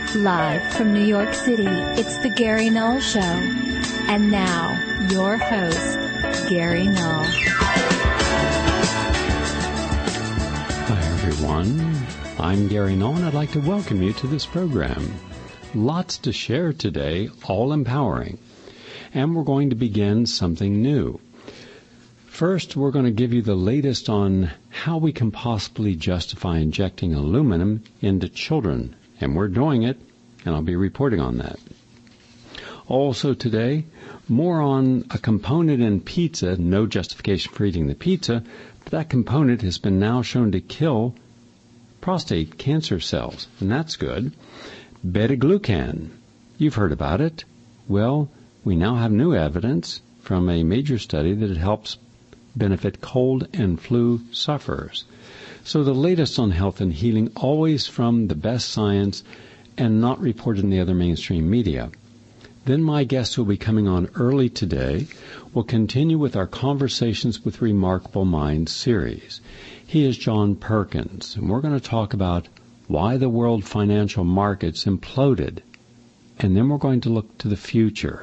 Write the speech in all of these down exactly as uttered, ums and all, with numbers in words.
Live from New York City, it's the Gary Null Show. And now, your host, Gary Null. Hi, everyone. I'm Gary Null, and I'd like to welcome you to this program. Lots to share today, all empowering. And we're going to begin something new. First, we're going to give you the latest on how we can possibly justify injecting aluminum into children. And we're doing it, and I'll be reporting on that. Also today, more on a component in pizza, no justification for eating the pizza, but that component has been now shown to kill prostate cancer cells, and that's good. Beta-glucan, you've heard about it. Well, we now have new evidence from a major study that it helps benefit cold and flu sufferers. So the latest on health and healing, always from the best science and not reported in the other mainstream media. Then my guest who will be coming on early today will continue with our Conversations with Remarkable Minds series. He is John Perkins, and we're going to talk about why the world financial markets imploded. And then we're going to look to the future.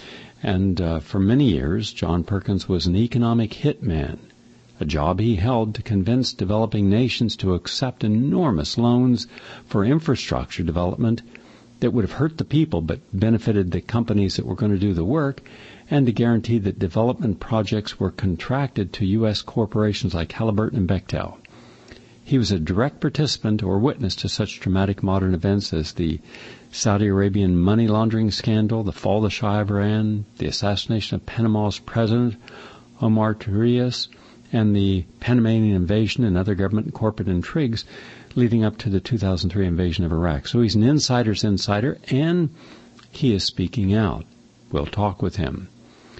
And uh, for many years, John Perkins was an economic hitman, a job he held to convince developing nations to accept enormous loans for infrastructure development that would have hurt the people but benefited the companies that were going to do the work, and to guarantee that development projects were contracted to U S corporations like Halliburton and Bechtel. He was a direct participant or witness to such dramatic modern events as the Saudi Arabian money laundering scandal, the fall of the Shah of Iran, the assassination of Panama's president, Omar Torrijos, and the Panamanian invasion and other government and corporate intrigues leading up to the two thousand three invasion of Iraq. So he's an insider's insider, and he is speaking out. We'll talk with him.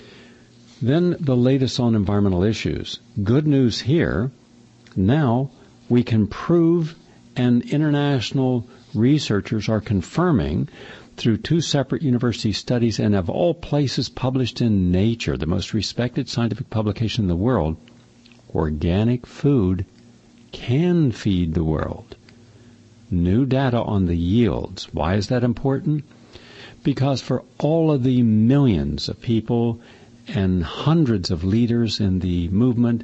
Then the latest on environmental issues. Good news here. Now we can prove, and international researchers are confirming through two separate university studies, and of all places published in Nature, the most respected scientific publication in the world, organic food can feed the world. New data on the yields. Why is that important? Because for all of the millions of people and hundreds of leaders in the movement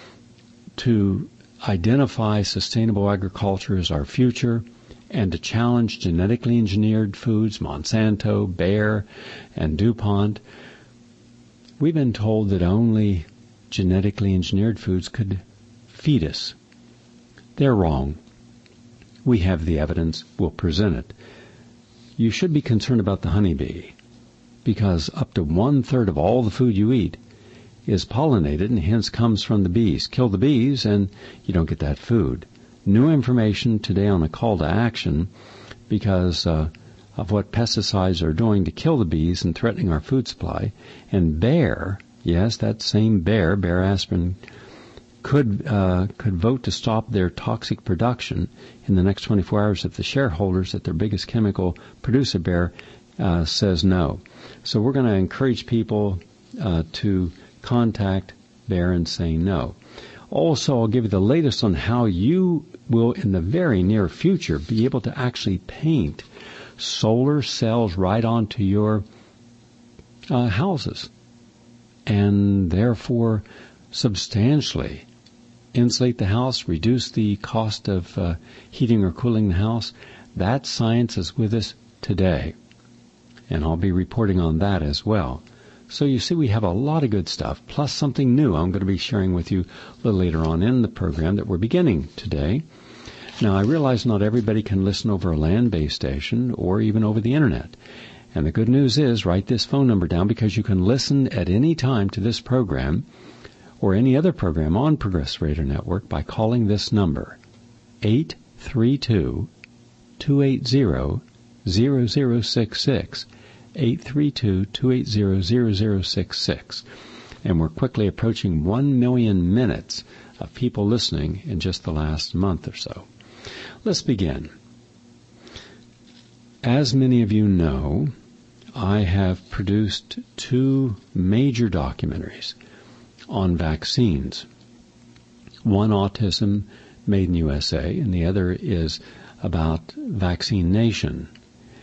to identify sustainable agriculture as our future and to challenge genetically engineered foods, Monsanto, Bayer, and DuPont, we've been told that only genetically engineered foods could feed us. They're wrong. We have the evidence. We'll present it. You should be concerned about the honeybee, because up to one-third of all the food you eat is pollinated and hence comes from the bees. Kill the bees and you don't get that food. New information today on a call to action because uh, of what pesticides are doing to kill the bees and threatening our food supply. And Bayer, yes, that same Bayer, Bayer aspirin, could uh, could vote to stop their toxic production in the next twenty-four hours if the shareholders at their biggest chemical producer, Bayer, uh, says no. So we're going to encourage people uh, to contact Bayer and say no. Also, I'll give you the latest on how you will, in the very near future, be able to actually paint solar cells right onto your uh, houses, and therefore substantially insulate the house, reduce the cost of uh, heating or cooling the house. That science is with us today, and I'll be reporting on that as well. So you see, we have a lot of good stuff, plus something new I'm going to be sharing with you a little later on in the program that we're beginning today. Now, I realize not everybody can listen over a land-based station or even over the Internet. And the good news is, write this phone number down, because you can listen at any time to this program or any other program on Progressive Radio Network by calling this number, eight three two, two eight zero, zero zero six six. eight three two, two eight zero, zero zero six six. And we're quickly approaching one million minutes of people listening in just the last month or so. Let's begin. As many of you know, I have produced two major documentaries on vaccines. One, Autism Made in U S A, and the other is about Vaccine Nation.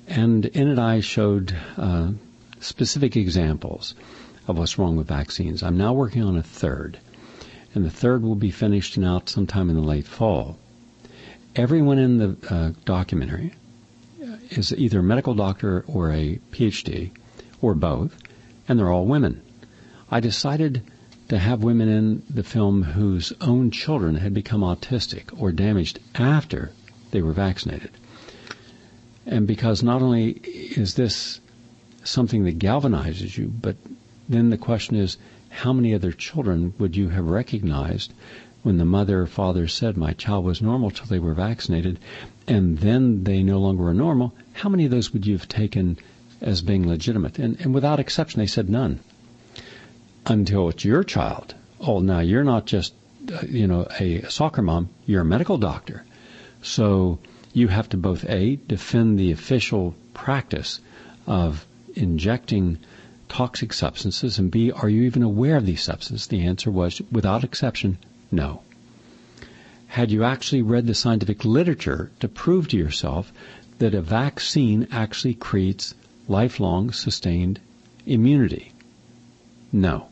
And in it I showed uh, specific examples of what's wrong with vaccines. I'm now working on a third, and the third will be finished and out sometime in the late fall. Everyone in the uh, documentary is either a medical doctor or a P H D, or both, and they're all women. I decided to have women in the film whose own children had become autistic or damaged after they were vaccinated. And because not only is this something that galvanizes you, but then the question is, how many other children would you have recognized when the mother or father said, my child was normal till they were vaccinated, and then they no longer were normal? How many of those would you have taken as being legitimate? And, and without exception, they said none. Until it's your child. Oh, now you're not just, uh, you know, a soccer mom, you're a medical doctor. So you have to both, A, defend the official practice of injecting toxic substances, and B, are you even aware of these substances? The answer was, without exception, no. Had you actually read the scientific literature to prove to yourself that a vaccine actually creates lifelong sustained immunity? No.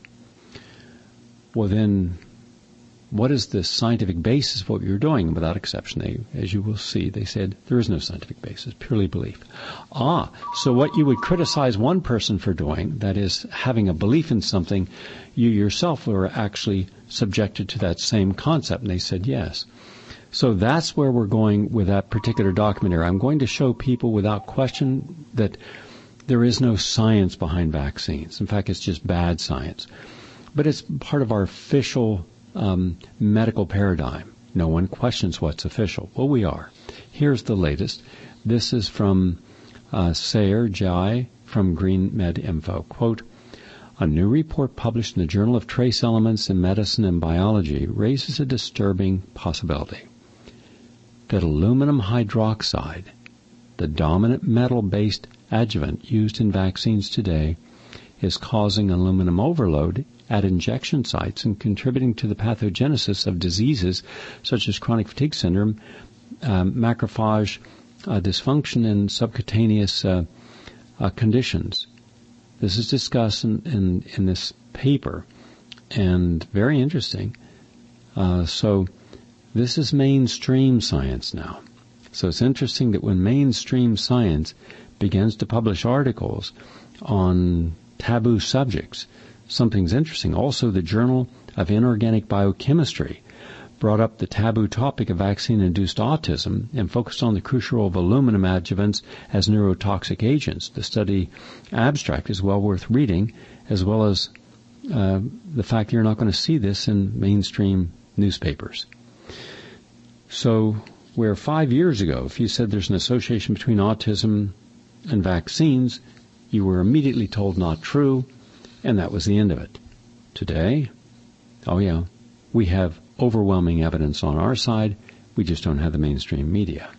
Well, then, what is the scientific basis of what you're doing? Without exception, they, as you will see, they said there is no scientific basis, purely belief. Ah, so what you would criticize one person for doing, that is having a belief in something, you yourself were actually subjected to that same concept, and they said yes. So that's where we're going with that particular documentary. I'm going to show people without question that there is no science behind vaccines. In fact, it's just bad science. But it's part of our official um, medical paradigm. No one questions what's official. Well, we are. Here's the latest. This is from uh, Sayer Jai from Green Med Info. Quote, a new report published in the Journal of Trace Elements in Medicine and Biology raises a disturbing possibility that aluminum hydroxide, the dominant metal-based adjuvant used in vaccines today, is causing aluminum overload at injection sites and contributing to the pathogenesis of diseases such as chronic fatigue syndrome, um, macrophage uh, dysfunction, and subcutaneous uh, uh, conditions. This is discussed in, in, in this paper, and very interesting. Uh, so this is mainstream science now. So it's interesting that when mainstream science begins to publish articles on taboo subjects, something's interesting. Also, the Journal of Inorganic Biochemistry brought up the taboo topic of vaccine-induced autism and focused on the crucial role of aluminum adjuvants as neurotoxic agents. The study abstract is well worth reading, as well as uh, the fact that you're not going to see this in mainstream newspapers. So, where five years ago, if you said there's an association between autism and vaccines, you were immediately told not true, and that was the end of it. Today, oh yeah, we have overwhelming evidence on our side. We just don't have the mainstream media.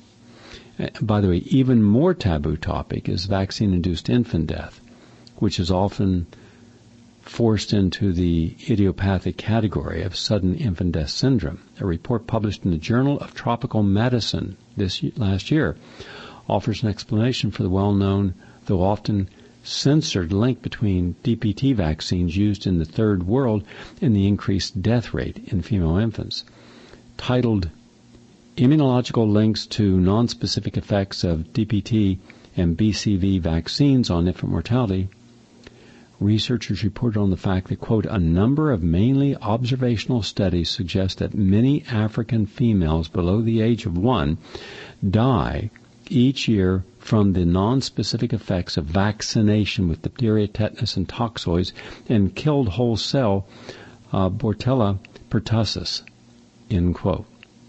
By the way, even more taboo topic is vaccine-induced infant death, which is often forced into the idiopathic category of sudden infant death syndrome. A report published in the Journal of Tropical Medicine this last year offers an explanation for the well-known, though often censored, link between D P T vaccines used in the third world and the increased death rate in female infants. Titled Immunological Links to Non-Specific Effects of D P T and B C V Vaccines on Infant Mortality, researchers reported on the fact that, quote, a number of mainly observational studies suggest that many African females below the age of one die each year from the non-specific effects of vaccination with diphtheria, tetanus, and toxoids, and killed whole cell uh, Bordetella pertussis, end quote.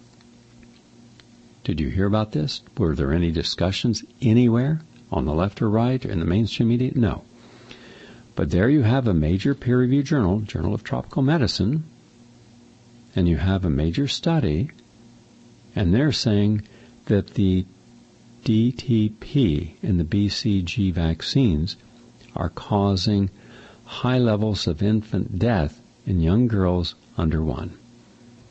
Did you hear about this? Were there any discussions anywhere on the left or right or in the mainstream media? No. But there you have a major peer-reviewed journal, Journal of Tropical Medicine, and you have a major study, and they're saying that the D T P and the B C G vaccines are causing high levels of infant death in young girls under one.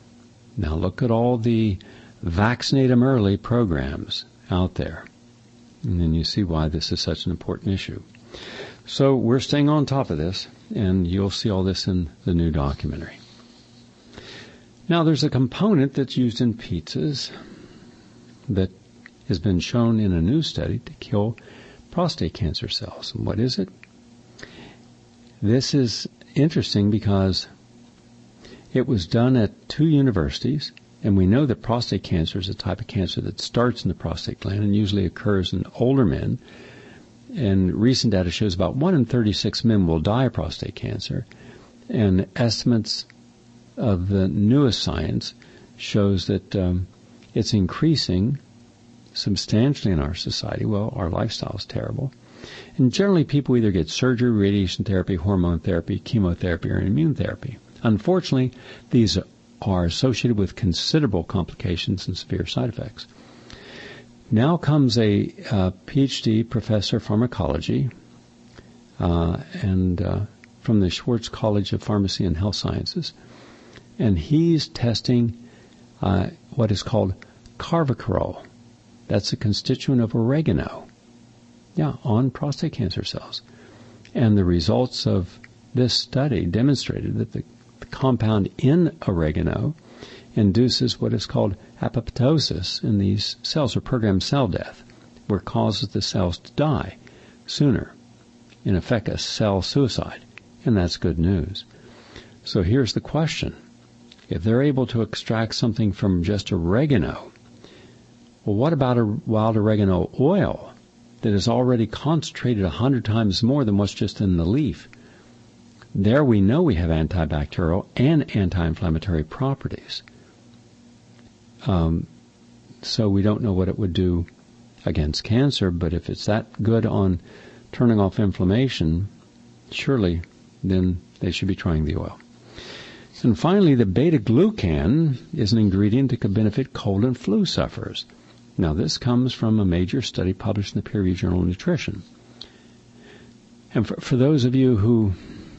Now look at all the Vaccinate 'em Early programs out there. And then you see why this is such an important issue. So we're staying on top of this, and you'll see all this in the new documentary. Now, there's a component that's used in pizzas that has been shown in a new study to kill prostate cancer cells. And what is it? This is interesting because it was done at two universities, and we know that prostate cancer is a type of cancer that starts in the prostate gland and usually occurs in older men. And recent data shows about one in thirty-six men will die of prostate cancer. And estimates of the newest science shows that um, it's increasing substantially in our society. Well, our lifestyle is terrible. And generally people either get surgery, radiation therapy, hormone therapy, chemotherapy, or immune therapy. Unfortunately, these are associated with considerable complications and severe side effects. Now comes a uh, P H D professor of pharmacology uh, and uh, from the Schwartz College of Pharmacy and Health Sciences, and he's testing uh, what is called carvacrol. That's a constituent of oregano, yeah, on prostate cancer cells. And the results of this study demonstrated that the, the compound in oregano induces what is called apoptosis in these cells, or programmed cell death, where it causes the cells to die sooner. In effect, a cell suicide. And that's good news. So here's the question. If they're able to extract something from just oregano, well, what about a wild oregano oil that is already concentrated a hundred times more than what's just in the leaf? There we know we have antibacterial and anti-inflammatory properties. Um, so we don't know what it would do against cancer, but if it's that good on turning off inflammation, surely then they should be trying the oil. And finally, the beta-glucan is an ingredient that could benefit cold and flu sufferers. Now, this comes from a major study published in the peer-reviewed journal of Nutrition. And for, for those of you who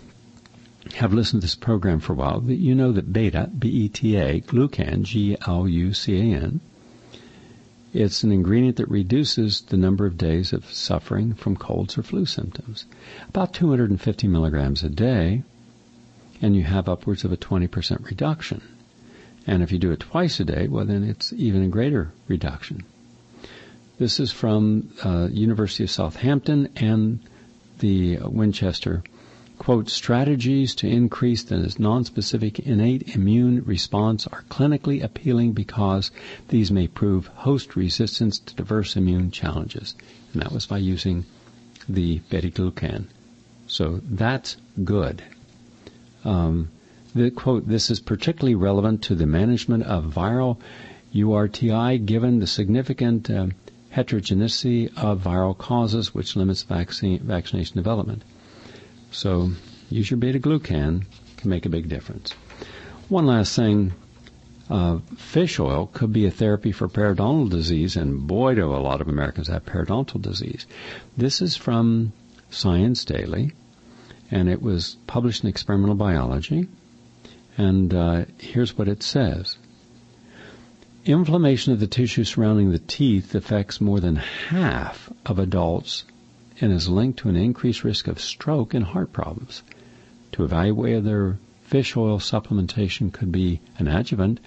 have listened to this program for a while, that you know that beta, B E T A, glucan, G L U C A N, it's an ingredient that reduces the number of days of suffering from colds or flu symptoms. About two hundred fifty milligrams a day, and you have upwards of a twenty percent reduction. And if you do it twice a day, well, then it's even a greater reduction. This is from uh, University of Southampton and the Winchester. Quote, strategies to increase the nonspecific innate immune response are clinically appealing because these may prove host resistance to diverse immune challenges. And that was by using the beta-glucan. So that's good. Um, the quote, this is particularly relevant to the management of viral U R T I given the significant uh, heterogeneity of viral causes which limits vaccine, vaccination development. So use your beta-glucan, can make a big difference. One last thing, uh, fish oil could be a therapy for periodontal disease, and boy, do a lot of Americans have periodontal disease. This is from Science Daily, and it was published in Experimental Biology, and uh, here's what it says. Inflammation of the tissue surrounding the teeth affects more than half of adults and is linked to an increased risk of stroke and heart problems. To evaluate whether fish oil supplementation could be an adjuvant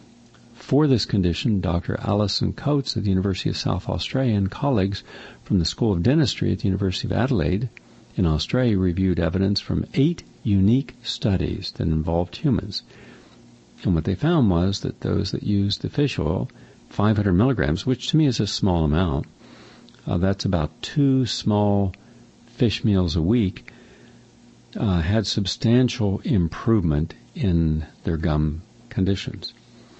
for this condition, Doctor Alison Coates at the University of South Australia and colleagues from the School of Dentistry at the University of Adelaide in Australia reviewed evidence from eight unique studies that involved humans. And what they found was that those that used the fish oil, five hundred milligrams, which to me is a small amount, Uh, that's about two small fish meals a week, uh, had substantial improvement in their gum conditions.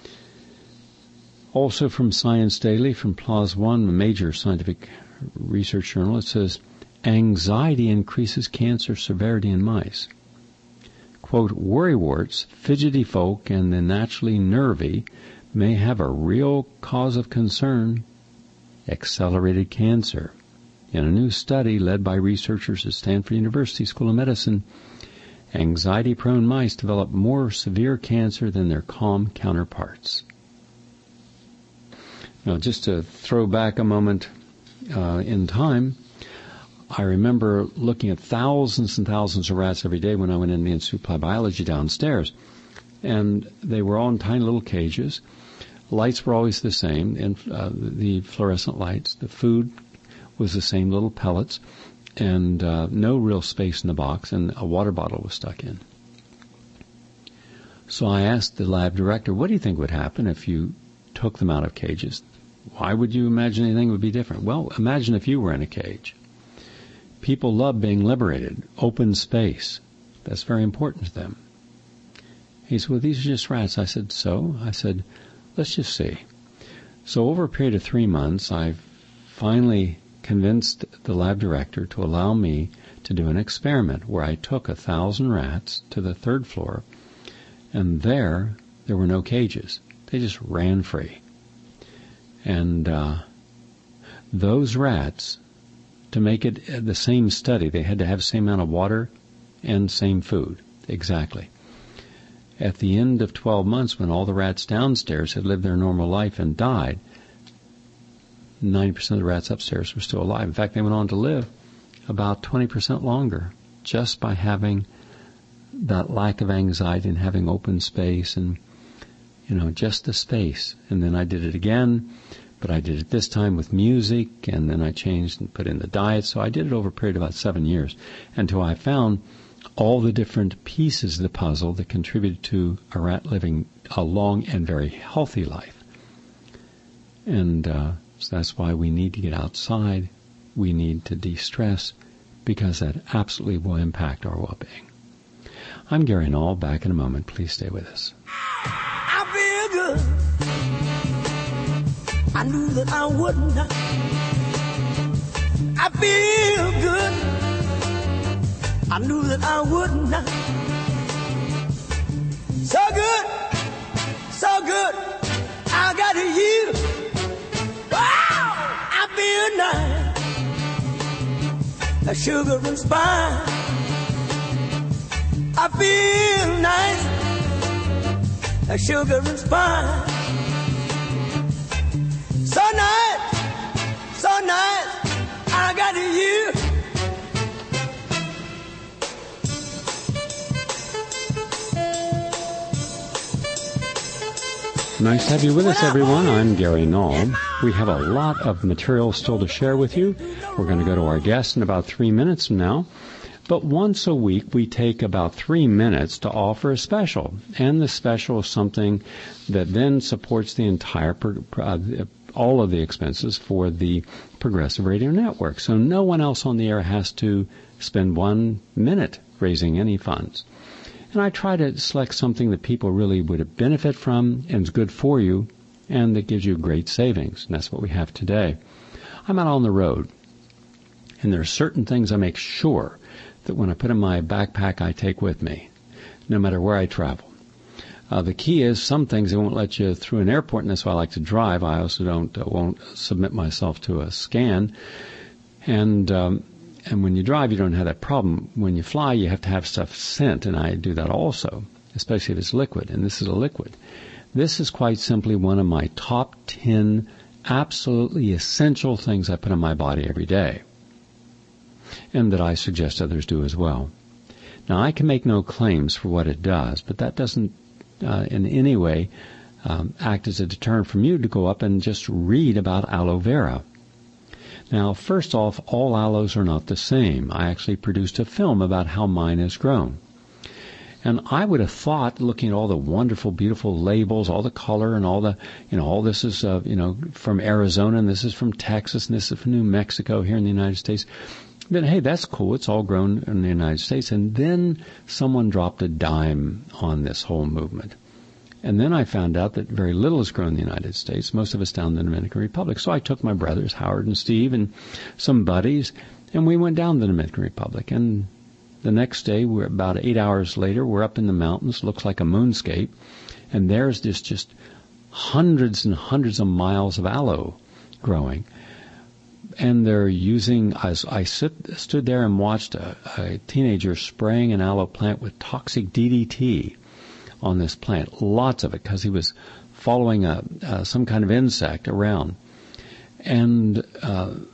Also from Science Daily, from PLOS One, a major scientific research journal, it says, anxiety increases cancer severity in mice. Quote, worrywarts, fidgety folk, and the naturally nervy may have a real cause of concern, accelerated cancer. In a new study led by researchers at Stanford University School of Medicine, anxiety-prone mice develop more severe cancer than their calm counterparts. Now, just to throw back a moment uh, in time, I remember looking at thousands and thousands of rats every day when I went in the Institute of Applied Biology downstairs. And they were all in tiny little cages. Lights were always the same, and uh, the fluorescent lights. The food was the same little pellets, and uh, no real space in the box, and a water bottle was stuck in. So I asked the lab director, what do you think would happen if you took them out of cages? Why would you imagine anything would be different? Well, imagine if you were in a cage. People love being liberated, open space. That's very important to them. He said, well, these are just rats. I said, so? I said, let's just see. So over a period of three months, I finally convinced the lab director to allow me to do an experiment where I took a thousand rats to the third floor, and there, there were no cages. They just ran free. And uh, those rats, to make it the same study, they had to have the same amount of water and same food, exactly. At the end of twelve months, when all the rats downstairs had lived their normal life and died, ninety percent of the rats upstairs were still alive. In fact, they went on to live about twenty percent longer just by having that lack of anxiety and having open space and, you know, just the space. And then I did it again, but I did it this time with music, and then I changed and put in the diet. So I did it over a period of about seven years until I found all the different pieces of the puzzle that contributed to a rat living a long and very healthy life. And uh, so that's why we need to get outside. We need to de-stress, because that absolutely will impact our well-being. I'm Gary Null. Back in a moment. Please stay with us. I feel good. I knew that I wouldn't. I feel good. I knew that I wouldn't. So good, so good. I got you. Wow, I feel nice. A sugar and spice. I feel nice. A sugar and spice. So nice, so nice. I got you. Nice to have you with us, everyone. I'm Gary Null. We have a lot of material still to share with you. We're going to go to our guest in about three minutes from now. But once a week, we take about three minutes to offer a special. And the special is something that then supports the entire, uh, all of the expenses for the Progressive Radio Network. So no one else on the air has to spend one minute raising any funds. And I try to select something that people really would benefit from and is good for you and that gives you great savings. And that's what we have today. I'm out on the road, and there are certain things I make sure that when I put in my backpack I take with me, no matter where I travel. Uh, the key is some things they won't let you through an airport, and that's why I like to drive. I also don't uh, won't submit myself to a scan. And um, and when you drive, you don't have that problem. When you fly, you have to have stuff sent, and I do that also, especially if it's liquid, and this is a liquid. This is quite simply one of my top ten absolutely essential things I put on my body every day, and that I suggest others do as well. Now, I can make no claims for what it does, but that doesn't uh, in any way um, act as a deterrent from you to go up and just read about aloe vera. Now, first off, all aloes are not the same. I actually produced a film about how mine has grown. And I would have thought, looking at all the wonderful, beautiful labels, all the color and all the, you know, all this is, uh, you know, from Arizona, and this is from Texas, and this is from New Mexico here in the United States, then, hey, that's cool. It's all grown in the United States. And then someone dropped a dime on this whole movement. And then I found out that very little is grown in the United States, most of it's down in the Dominican Republic. So I took my brothers, Howard and Steve, and some buddies, and we went down to the Dominican Republic. And the next day, we're about eight hours later, we're up in the mountains, looks like a moonscape, and there's this just hundreds and hundreds of miles of aloe growing. And they're using, as I sit, stood there and watched a, a teenager spraying an aloe plant with toxic D D T on this plant, lots of it, because he was following a, uh, some kind of insect around. And uh,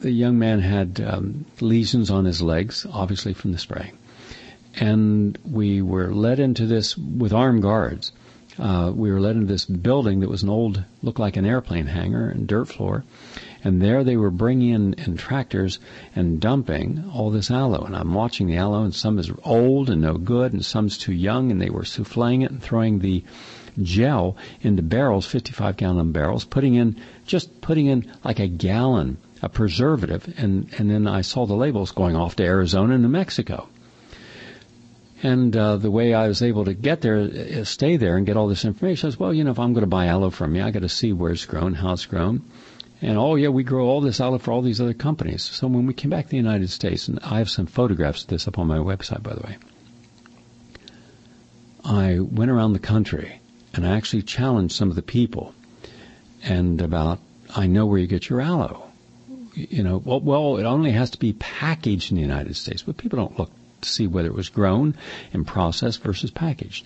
the young man had um, lesions on his legs, obviously from the spraying. And we were led into this with armed guards. Uh, we were led into this building that was an old, looked like an airplane hangar and dirt floor. And there they were bringing in, in tractors and dumping all this aloe. And I'm watching the aloe, and some is old and no good, and some's too young, and they were souffling it and throwing the gel into barrels, fifty-five gallon barrels, putting in, just putting in like a gallon, a preservative. And, and then I saw the labels going off to Arizona and New Mexico. And uh, the way I was able to get there, uh, stay there and get all this information, I was, well, you know, if I'm going to buy aloe from you, I got to see where it's grown, how it's grown. And, oh, yeah, we grow all this aloe for all these other companies. So when we came back to the United States, and I have some photographs of this up on my website, by the way, I went around the country and I actually challenged some of the people and about, I know where you get your aloe. You know, well, well, it only has to be packaged in the United States, but people don't look to see whether it was grown and processed versus packaged.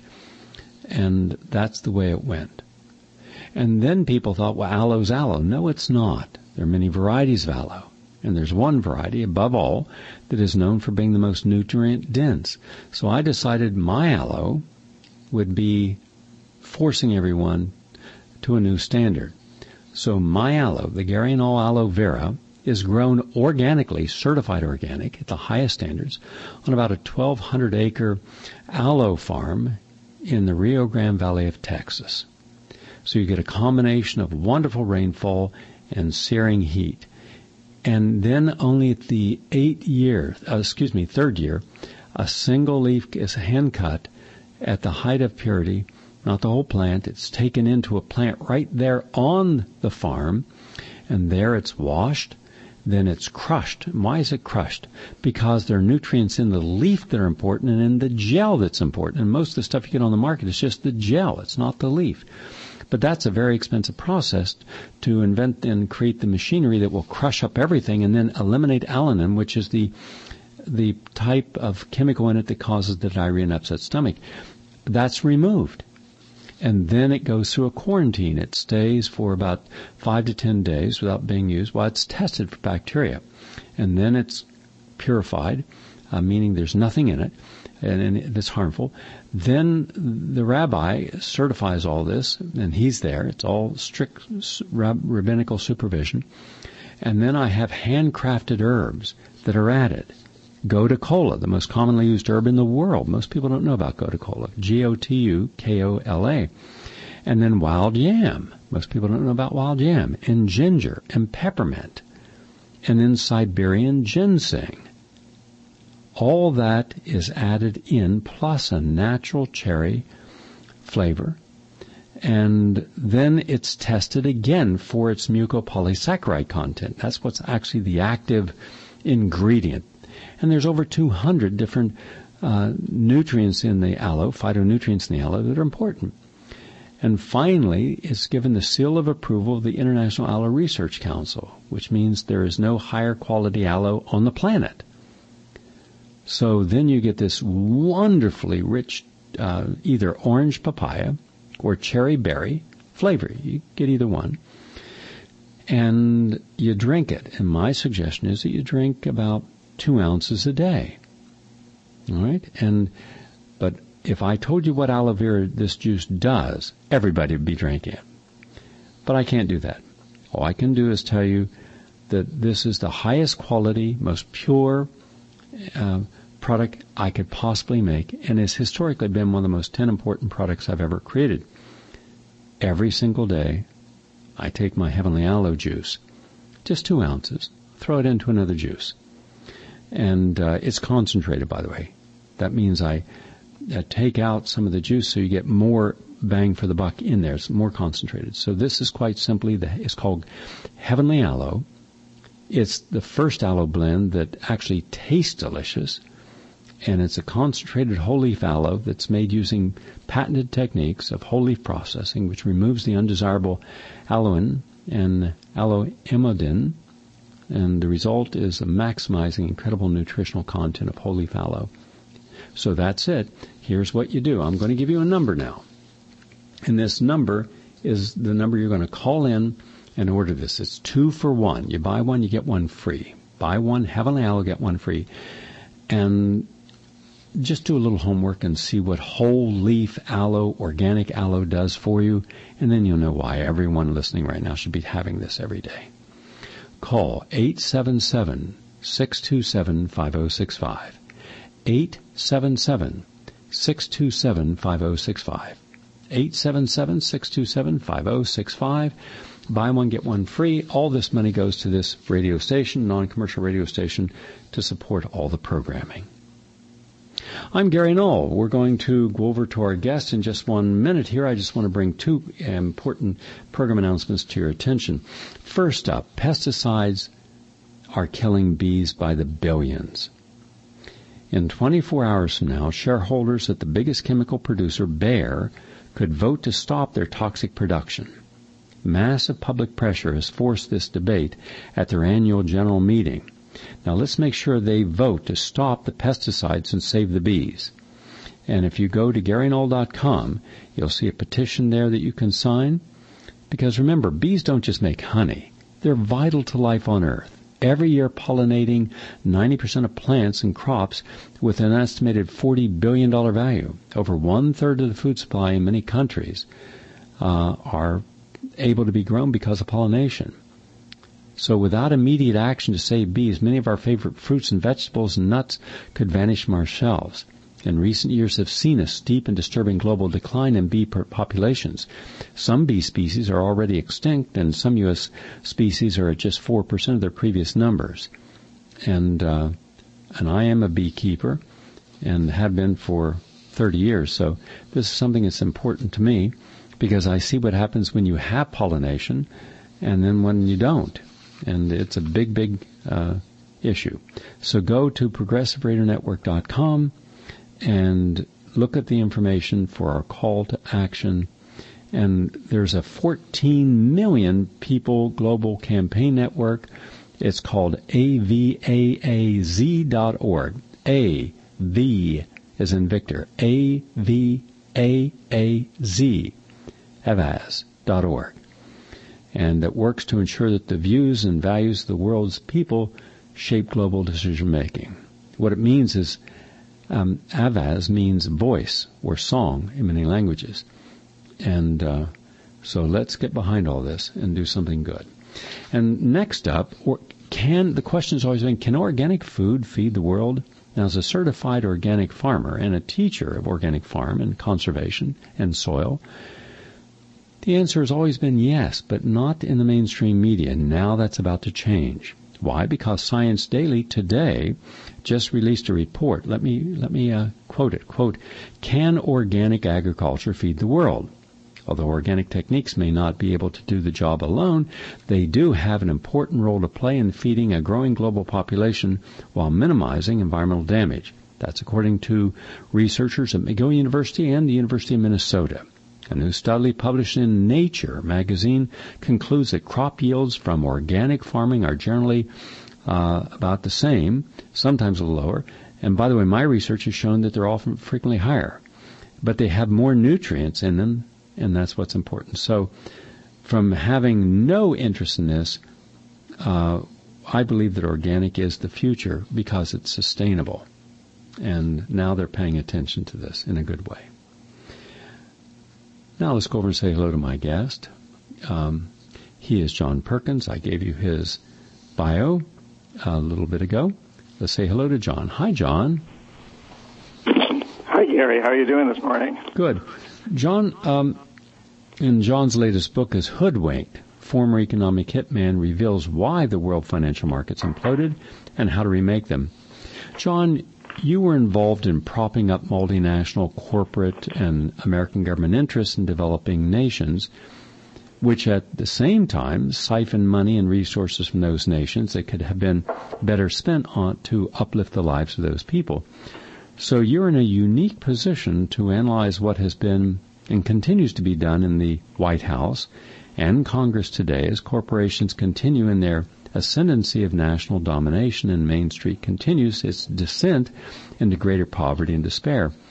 And that's the way it went. And then people thought, well, aloe's aloe. No, it's not. There are many varieties of aloe. And there's one variety, above all, that is known for being the most nutrient dense. So I decided my aloe would be forcing everyone to a new standard. So my aloe, the Garinol aloe vera, is grown organically, certified organic, at the highest standards, on about a twelve hundred acre aloe farm in the Rio Grande Valley of Texas. So you get a combination of wonderful rainfall and searing heat. And then only at the eight year, uh, excuse me, third year, a single leaf is hand cut at the height of purity, not the whole plant. It's taken into a plant right there on the farm, and there it's washed. Then it's crushed. And why is it crushed? Because there are nutrients in the leaf that are important and in the gel that's important. And most of the stuff you get on the market is just the gel. It's not the leaf. But that's a very expensive process to invent and create the machinery that will crush up everything and then eliminate alanine, which is the the type of chemical in it that causes the diarrhea and upset stomach. That's removed. And then it goes through a quarantine. It stays for about five to ten days without being used while it's tested for bacteria. And then it's purified, uh, meaning there's nothing in it and, and that's harmful. Then the rabbi certifies all this, and he's there. It's all strict rab- rabbinical supervision. And then I have handcrafted herbs that are added. Gotu kola, the most commonly used herb in the world. Most people don't know about gotu kola. G O T U K O L A. And then wild yam. Most people don't know about wild yam. And ginger and peppermint. And then Siberian ginseng. All that is added in, plus a natural cherry flavor. And then it's tested again for its mucopolysaccharide content. That's what's actually the active ingredient. And there's over two hundred different uh, nutrients in the aloe, phytonutrients in the aloe, that are important. And finally, it's given the seal of approval of the International Aloe Research Council, which means there is no higher quality aloe on the planet. So then you get this wonderfully rich uh, either orange papaya or cherry berry flavor. You get either one. And you drink it. And my suggestion is that you drink about two ounces a day. All right? And but if I told you what aloe vera this juice does, everybody would be drinking it. But I can't do that. All I can do is tell you that this is the highest quality, most pure uh, product I could possibly make, and has historically been one of the most ten important products I've ever created. Every single day, I take my Heavenly Aloe juice, just two ounces, throw it into another juice. And uh, it's concentrated, by the way. That means I uh, take out some of the juice so you get more bang for the buck in there. It's more concentrated. So this is quite simply, the, it's called Heavenly Aloe. It's the first aloe blend that actually tastes delicious. And it's a concentrated whole leaf aloe that's made using patented techniques of whole leaf processing, which removes the undesirable aloin and aloimodin. And the result is a maximizing incredible nutritional content of whole leaf aloe. So that's it. Here's what you do. I'm going to give you a number now. And this number is the number you're going to call in and order this. It's two for one. You buy one, you get one free. Buy one Heavenly Aloe, get one free. And just do a little homework and see what whole leaf aloe, organic aloe does for you, and then you'll know why everyone listening right now should be having this every day. Call eight seven seven, six two seven, five oh six five. eight seven seven, six two seven, five oh six five. eight seven seven, six two seven, five oh six five. Buy one, get one free. All this money goes to this radio station, non-commercial radio station, to support all the programming. I'm Gary Null. We're going to go over to our guest in just one minute here. I just want to bring two important program announcements to your attention. First up, pesticides are killing bees by the billions. In twenty-four hours from now, shareholders at the biggest chemical producer, Bayer, could vote to stop their toxic production. Massive public pressure has forced this debate at their annual general meeting. Now let's make sure they vote to stop the pesticides and save the bees. And if you go to Gary Null dot com, you'll see a petition there that you can sign. Because remember, bees don't just make honey. They're vital to life on Earth. Every year pollinating ninety percent of plants and crops with an estimated forty billion dollars value. Over one-third of the food supply in many countries uh, are able to be grown because of pollination. So without immediate action to save bees, many of our favorite fruits and vegetables and nuts could vanish from our shelves. And recent years have seen a steep and disturbing global decline in bee populations. Some bee species are already extinct, and some U S species are at just four percent of their previous numbers. And, uh, and I am a beekeeper and have been for thirty years, so this is something that's important to me because I see what happens when you have pollination and then when you don't. And it's a big, big uh, issue. So go to progressive radio network dot com and look at the information for our call to action. And there's a fourteen million people global campaign network. It's called A V A A Z dot org. A V as in Victor. A V A A Z. Avaz dot org. And that works to ensure that the views and values of the world's people shape global decision-making. What it means is, um, Avaz means voice or song in many languages. And uh, so let's get behind all this and do something good. And next up, or can the question has always been, can organic food feed the world? Now, as a certified organic farmer and a teacher of organic farm and conservation and soil, the answer has always been yes, but not in the mainstream media. Now that's about to change. Why? Because Science Daily today just released a report. Let me let me uh, quote it. Quote, can organic agriculture feed the world? Although organic techniques may not be able to do the job alone, they do have an important role to play in feeding a growing global population while minimizing environmental damage. That's according to researchers at McGill University and the University of Minnesota. A new study published in Nature magazine concludes that crop yields from organic farming are generally uh, about the same, sometimes a little lower. And by the way, my research has shown that they're often frequently higher. But they have more nutrients in them, and that's what's important. So from having no interest in this, uh, I believe that organic is the future because it's sustainable. And now they're paying attention to this in a good way. Now let's go over and say hello to my guest. Um, he is John Perkins. I gave you his bio a little bit ago. Let's say hello to John. Hi, John. Hi, Gary. How are you doing this morning? Good. John, um, in John's latest book is Hoodwinked, former economic hitman reveals why the world financial markets imploded and how to remake them. John, you were involved in propping up multinational corporate and American government interests in developing nations, which at the same time siphon money and resources from those nations that could have been better spent on to uplift the lives of those people. So you're in a unique position to analyze what has been and continues to be done in the White House and Congress today as corporations continue in their ascendancy of national domination and Main Street continues its descent into greater poverty and despair.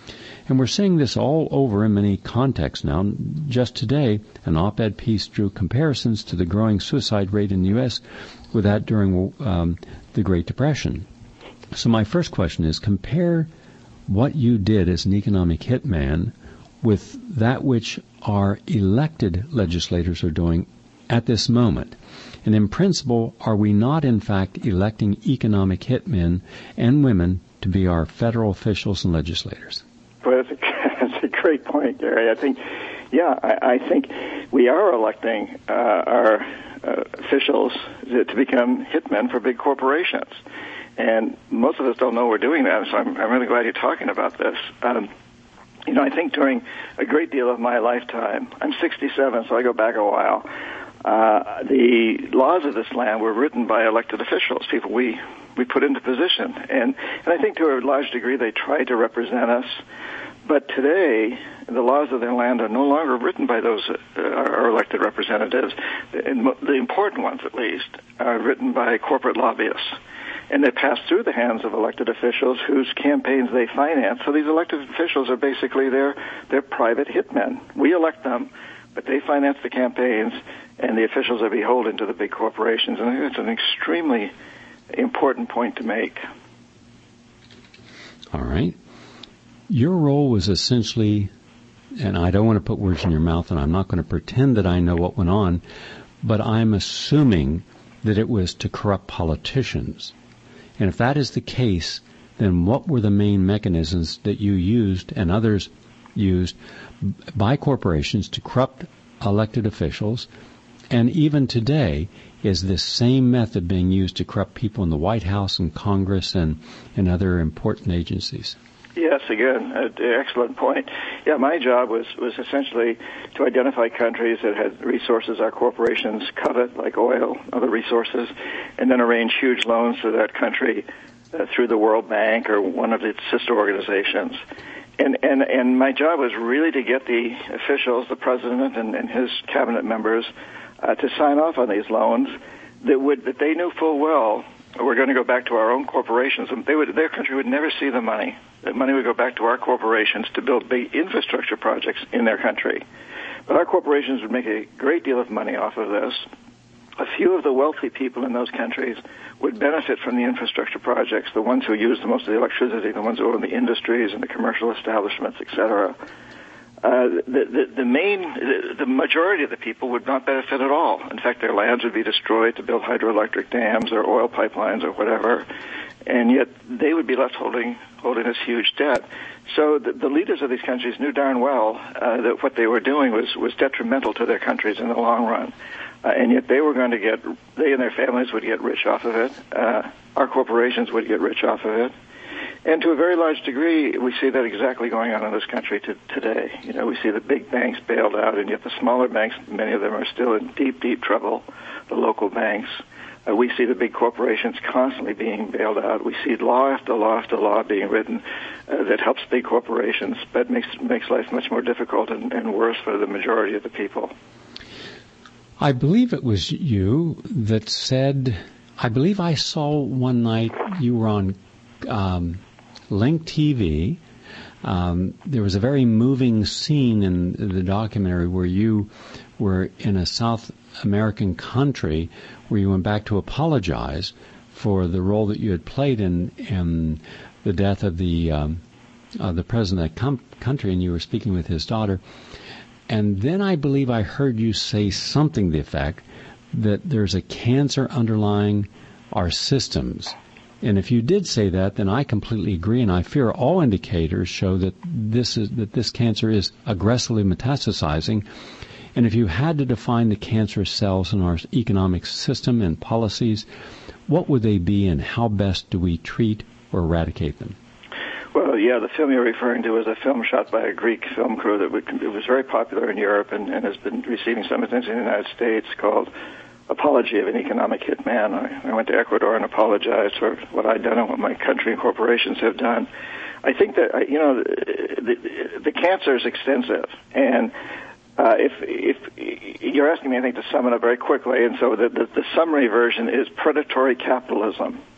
And we're seeing this all over in many contexts now. Just today, an op-ed piece drew comparisons to the growing suicide rate in the U S with that during um, the Great Depression. So my first question is, compare what you did as an economic hitman with that which our elected legislators are doing at this moment. And in principle, are we not in fact electing economic hitmen and women to be our federal officials and legislators? Well, that's a, that's a great point, Gary. I think, yeah, I, I think we are electing uh, our uh, officials to, to become hitmen for big corporations. And most of us don't know we're doing that, so I'm, I'm really glad you're talking about this. Um, you know, I think during a great deal of my lifetime, I'm sixty-seven, so I go back a while, uh, the laws of this land were written by elected officials, people we, we put into position. And, and I think to a large degree they tried to represent us. But today, the laws of their land are no longer written by those uh, our elected representatives. And the important ones, at least, are written by corporate lobbyists. And they pass through the hands of elected officials whose campaigns they finance. So these elected officials are basically their, their private hitmen. We elect them, but they finance the campaigns, and the officials are beholden to the big corporations. And I think it's an extremely important point to make. All right. Your role was essentially, and I don't want to put words in your mouth, and I'm not going to pretend that I know what went on, but I'm assuming that it was to corrupt politicians. And if that is the case, then what were the main mechanisms that you used and others used by corporations to corrupt elected officials? And even today, is this same method being used to corrupt people in the White House and Congress and, and other important agencies? Yes, again, an excellent point. Yeah, my job was, was essentially to identify countries that had resources our corporations covet, like oil, other resources, and then arrange huge loans to that country uh, through the World Bank or one of its sister organizations. And, and, and my job was really to get the officials, the president and, and his cabinet members, uh, to sign off on these loans that would, that they knew full well were going to go back to our own corporations. And they would, their country would never see the money. That money would go back to our corporations to build big infrastructure projects in their country. But our corporations would make a great deal of money off of this. A few of the wealthy people in those countries would benefit from the infrastructure projects, the ones who use the most of the electricity, the ones who own the industries and the commercial establishments, et cetera. Uh, the, the, the main, the, the majority of the people would not benefit at all. In fact, their lands would be destroyed to build hydroelectric dams or oil pipelines or whatever, and yet they would be left holding holding this huge debt. So the, the leaders of these countries knew darn well uh, that what they were doing was, was detrimental to their countries in the long run, uh, and yet they were going to get, they and their families would get rich off of it. Uh, our corporations would get rich off of it. And to a very large degree, we see that exactly going on in this country to, today. You know, we see the big banks bailed out, and yet the smaller banks, many of them are still in deep, deep trouble, the local banks. Uh, we see the big corporations constantly being bailed out. We see law after law after law being written uh, that helps big corporations, but makes makes life much more difficult and, and worse for the majority of the people. I believe it was you that said, I believe I saw one night you were on um, Link T V. Um, there was a very moving scene in the documentary where you were in a South American country where you went back to apologize for the role that you had played in, in the death of the um, uh, the president of that com- country, and you were speaking with his daughter. And then I believe I heard you say something to the effect that there's a cancer underlying our systems. And if you did say that, then I completely agree, and I fear all indicators show that this is that this cancer is aggressively metastasizing. And if you had to define the cancerous cells in our economic system and policies, what would they be, and how best do we treat or eradicate them? Well, yeah, the film you're referring to is a film shot by a Greek film crew that would, it was very popular in Europe and, and has been receiving some attention in the United States, called Apology of an Economic Hitman. I, I went to Ecuador and apologized for what I'd done and what my country and corporations have done. I think that, you know, the, the, the cancer is extensive, and Uh, if, if you're asking me, I think, to sum it up very quickly, and so the, the, the summary version is predatory capitalism.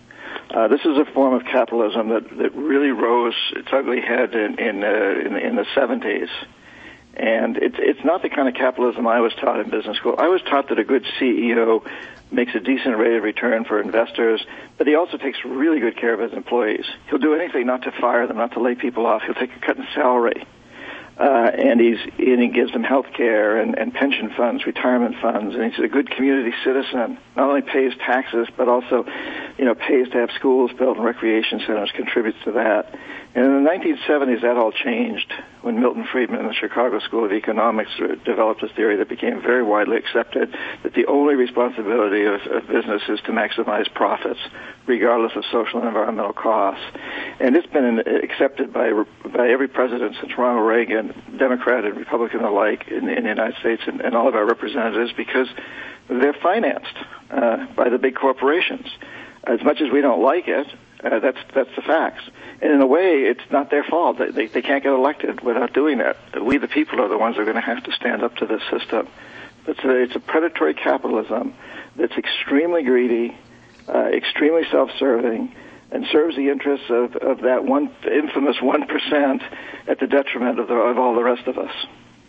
Uh, this is a form of capitalism that, that really rose its ugly head in in, uh, in, in the seventies. And it's it's not the kind of capitalism I was taught in business school. I was taught that a good C E O makes a decent rate of return for investors, but he also takes really good care of his employees. He'll do anything not to fire them, not to lay people off. He'll take a cut in salary. Uh, and he's and he gives them health care and, and pension funds, retirement funds, and he's a good community citizen. Not only pays taxes, but also, you know, pays to have schools built and recreation centers, contributes to that. And in the nineteen seventies, that all changed when Milton Friedman and the Chicago School of Economics developed a theory that became very widely accepted, that the only responsibility of, of business is to maximize profits, regardless of social and environmental costs. And it's been accepted by by every president since Ronald Reagan, Democrat and Republican alike, in, in the United States, and, and all of our representatives, because they're financed uh, by the big corporations. As much as we don't like it, uh, that's that's the facts. And in a way, it's not their fault. They, they, they can't get elected without doing that. We, the people, are the ones who are going to have to stand up to this system. It's a, it's a predatory capitalism that's extremely greedy, uh, extremely self-serving, and serves the interests of, of that one infamous one percent at the detriment of, the, of all the rest of us.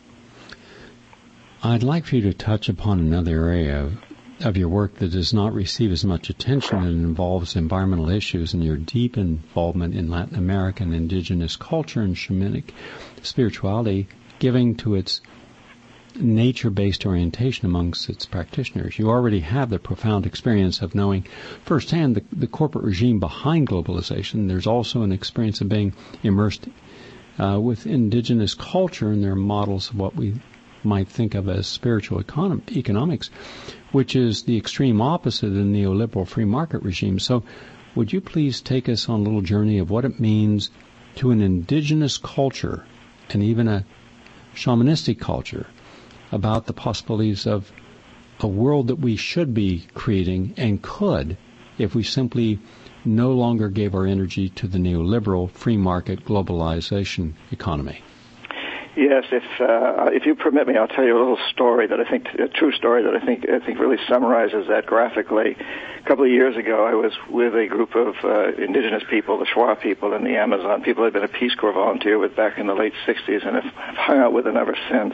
I'd like for you to touch upon another area of, of your work that does not receive as much attention and involves environmental issues, and your deep involvement in Latin American indigenous culture and shamanic spirituality, giving to its nature-based orientation amongst its practitioners. You already have the profound experience of knowing firsthand the, the corporate regime behind globalization. There's also an experience of being immersed uh, with indigenous culture and their models of what we might think of as spiritual econom- economics, which is the extreme opposite of the neoliberal free market regime. So would you please take us on a little journey of what it means to an indigenous culture and even a shamanistic culture about the possibilities of a world that we should be creating and could if we simply no longer gave our energy to the neoliberal free market globalization economy? Yes, if uh, if you permit me, I'll tell you a little story that I think, a true story that I think I think really summarizes that graphically. A couple of years ago, I was with a group of uh, indigenous people, the Shuar people in the Amazon, people I've been a Peace Corps volunteer with back in the late sixties, and have hung out with them ever since.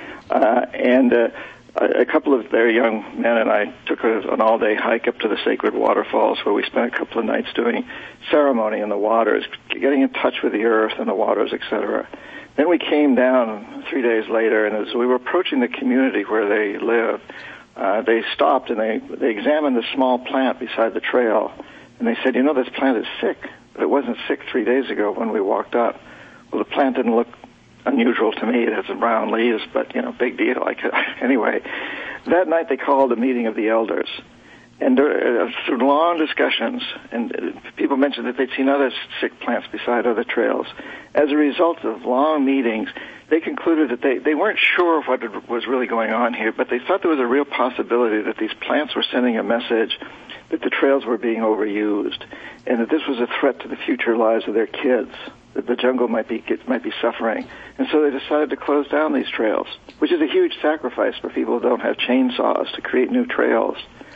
Uh, and uh, a couple of very young men and I took a, an all-day hike up to the sacred waterfalls, where we spent a couple of nights doing ceremony in the waters, getting in touch with the earth and the waters, et cetera. Then we came down three days later, and as we were approaching the community where they live, uh, they stopped and they, they examined the small plant beside the trail. And they said, you know, this plant is sick, but it wasn't sick three days ago when we walked up. Well, the plant didn't look unusual to me. It has some brown leaves, but, you know, big deal. I could, anyway, that night they called a meeting of the elders. And uh, through long discussions, and uh, people mentioned that they'd seen other sick plants beside other trails. As a result of long meetings, they concluded that they, they weren't sure what was really going on here, but they thought there was a real possibility that these plants were sending a message that the trails were being overused, and that this was a threat to the future lives of their kids, that the jungle might be might be suffering. And so they decided to close down these trails, which is a huge sacrifice for people who don't have chainsaws to create new trails.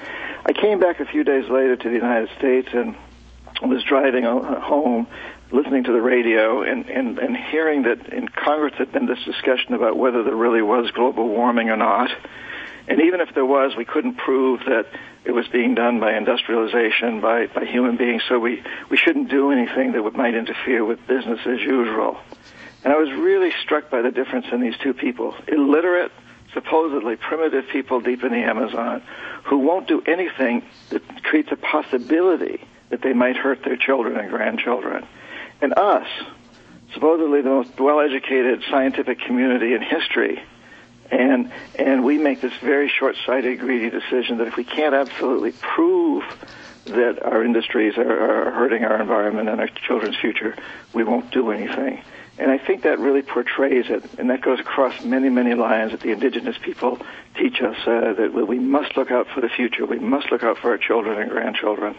I came back a few days later to the United States and was driving home, listening to the radio, and, and, and hearing that in Congress had been this discussion about whether there really was global warming or not. And even if there was, we couldn't prove that it was being done by industrialization, by, by human beings, so we, we shouldn't do anything that would, might interfere with business as usual. And I was really struck by the difference in these two people. Illiterate, supposedly primitive people deep in the Amazon who won't do anything that creates a possibility that they might hurt their children and grandchildren. And us, supposedly the most well-educated scientific community in history, and and we make this very short-sighted, greedy decision that if we can't absolutely prove that our industries are, are hurting our environment and our children's future, we won't do anything. And I think that really portrays it, and that goes across many, many lines that the indigenous people teach us, uh, that we must look out for the future. We must look out for our children and grandchildren.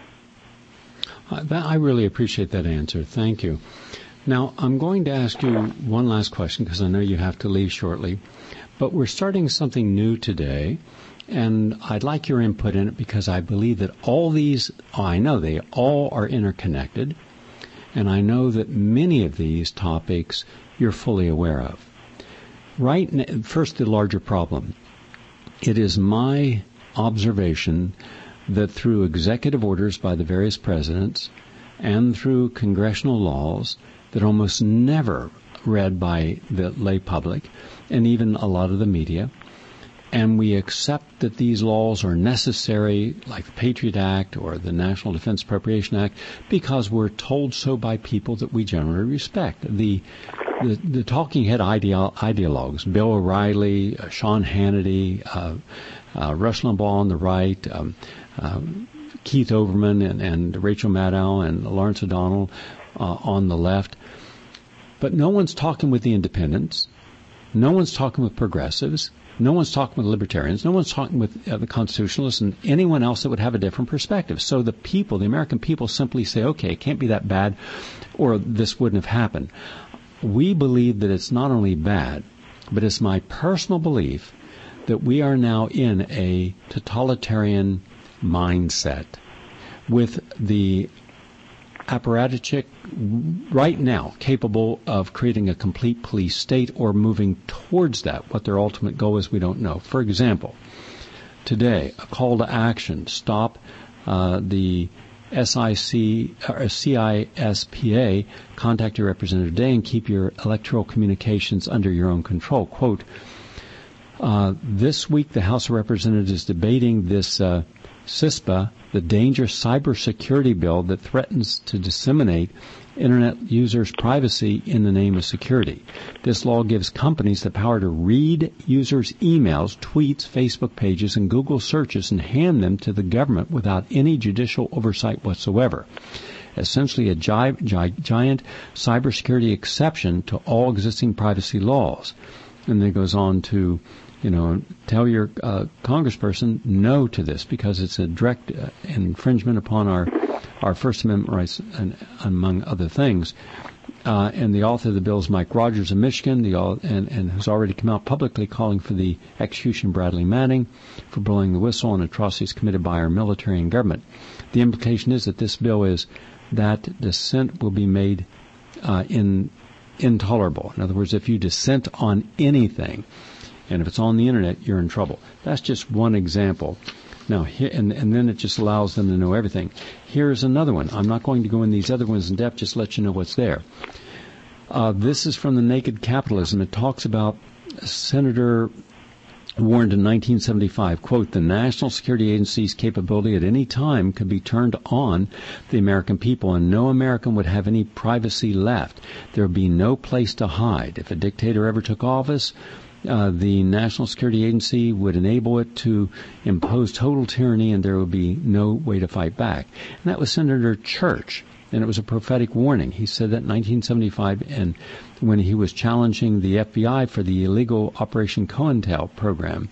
Uh, that, I really appreciate that answer. Thank you. Now, I'm going to ask you one last question because I know you have to leave shortly. But we're starting something new today, And I'd like your input in it because I believe that all these, oh, I know they all are interconnected, and I know that many of these topics you're fully aware of. Right now, first, the larger problem. It is my observation that through executive orders by the various presidents and through congressional laws that are almost never read by the lay public and even a lot of the media, and we accept that these laws are necessary, like the Patriot Act or the National Defense Appropriation Act, because we're told so by people that we generally respect. The the, the talking head ideo- ideologues, Bill O'Reilly, uh, Sean Hannity, uh, uh, Rush Limbaugh on the right, um, uh, Keith Olbermann and, and Rachel Maddow and Lawrence O'Donnell uh, on the left. But no one's talking with the independents. No one's talking with progressives. No one's talking with libertarians. No one's talking with uh, the constitutionalists and anyone else that would have a different perspective. So the people, the American people, simply say, okay, it can't be that bad, or this wouldn't have happened. We believe that it's not only bad, but it's my personal belief that we are now in a totalitarian mindset with the apparatchik right now capable of creating a complete police state or moving towards that. What their ultimate goal is, we don't know. For example, today, a call to action, stop uh, the S I C or C I S P A, contact your representative today and keep your electoral communications under your own control. Quote, uh, this week the House of Representatives is debating this uh, CISPA, the dangerous cybersecurity bill that threatens to disseminate Internet users' privacy in the name of security. This law gives companies the power to read users' emails, tweets, Facebook pages, and Google searches and hand them to the government without any judicial oversight whatsoever. Essentially a gi- gi- giant cybersecurity exception to all existing privacy laws. And then it goes on to You know, tell your uh, congressperson no to this because it's a direct uh, infringement upon our our First Amendment rights, and, among other things. Uh, and the author of the bill is Mike Rogers of Michigan, the and, and has already come out publicly calling for the execution of Bradley Manning for blowing the whistle on atrocities committed by our military and government. The implication is that this bill is that dissent will be made uh, in intolerable. In other words, if you dissent on anything, and if it's on the Internet, you're in trouble. That's just one example. Now, here, and, and then it just allows them to know everything. Here's another one. I'm not going to go in these other ones in depth, just let you know what's there. Uh, this is from the Naked Capitalism. It talks about Senator warned in nineteen seventy-five, quote, the National Security Agency's capability at any time could be turned on the American people, and no American would have any privacy left. There would be no place to hide. If a dictator ever took office, Uh, the National Security Agency would enable it to impose total tyranny, and there would be no way to fight back. And that was Senator Church, and it was a prophetic warning. He said that in nineteen seventy-five, and when he was challenging the F B I for the illegal Operation COINTEL program,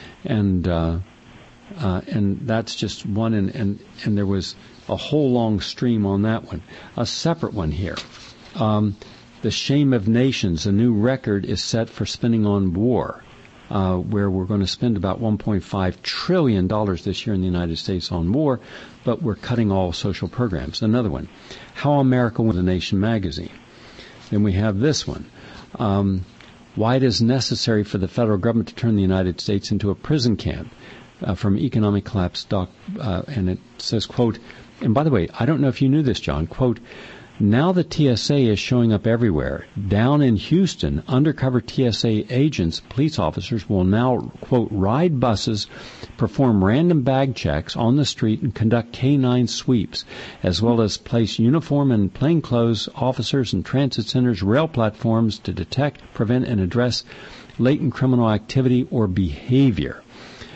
and uh, uh, and that's just one, and, and and there was a whole long stream on that one. A separate one here. Um, The Shame of Nations, a new record is set for spending on war, uh, where we're going to spend about one point five trillion dollars this year in the United States on war, but we're cutting all social programs. Another one, How America Won the Nation magazine. Then we have this one, um, why it is necessary for the federal government to turn the United States into a prison camp, uh, from Economic Collapse, doc, uh, and it says, quote, and by the way, I don't know if you knew this, John, quote, now the T S A is showing up everywhere. Down in Houston, undercover T S A agents, police officers, will now, quote, ride buses, perform random bag checks on the street, and conduct canine sweeps, as well as place uniform and plainclothes officers in transit centers, rail platforms to detect, prevent, and address latent criminal activity or behavior.